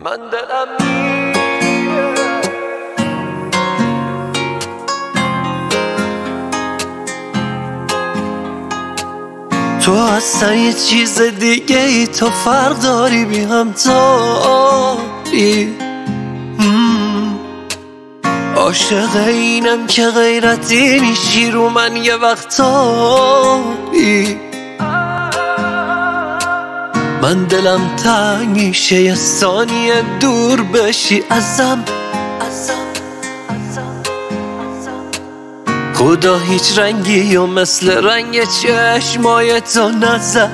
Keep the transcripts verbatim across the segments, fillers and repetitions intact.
من دلم میره تو اصلا یه چیز دیگه ای، تو فرق داری بی همتایی. عاشق اینم که غیرتی میشی رو من یه وقتایی. من دلم تنگ میشه یه ثانیه دور بشی ازم. خدا هیچ رنگی و مثل رنگ چشمای تو نزد.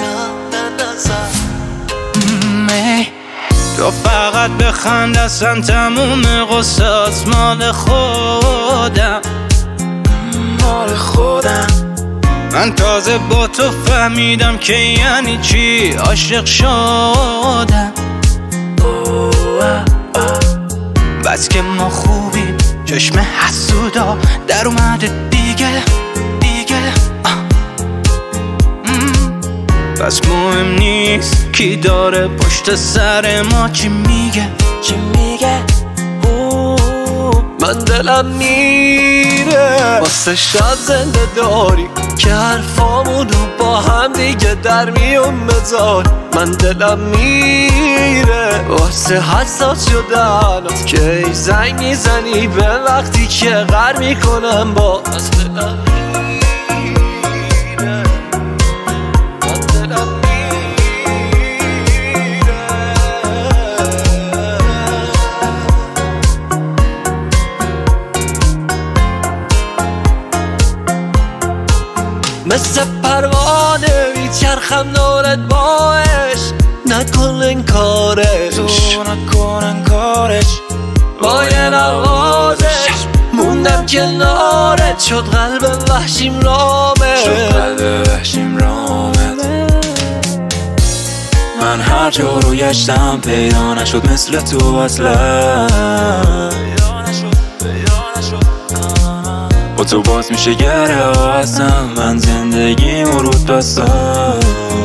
تو فقط بخند اصلا تموم قصات مال خودم مال خودم. من تازه با تو فهمیدم که یعنی چی عاشق شدم. بس که ما خوبیم چشم حسودا در اومده دیگه دیگه. پس مهم نیست کی داره پشت سر ما چی میگه چی میگه. من دلم میره واسه شب زنده داری که حرفامونو با هم دیگه در میون بذار. من دلم میره واسه حساس شدنات که ای زنگ میزنی به وقتی که غر میکنم با. از دلم میره من دلم مثل پروانه میچرخم دورت باش. نکن انکارش تو نکن انکارش. با یه نوازش موندم کنارت. شد قلب وحشیم رامت شد قلب وحشیم رامت. من هر جا رو گشتم پیدا نشد مثل تو اصلا. با تو باز میشه گره هستم من زندگی مرود بستم.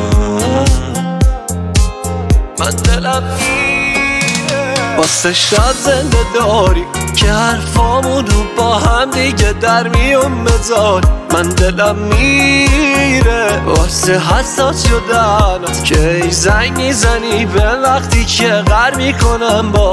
من دلم میره واسه شب زنده داری که حرفامونو با هم دیگه در میون بذار. من دلم میره واسه حساس شدنات که ای زنگ میزنی به وقتی که غر میکنم با.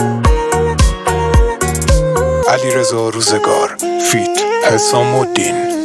علیرضا روزگار فیت حسام الدین.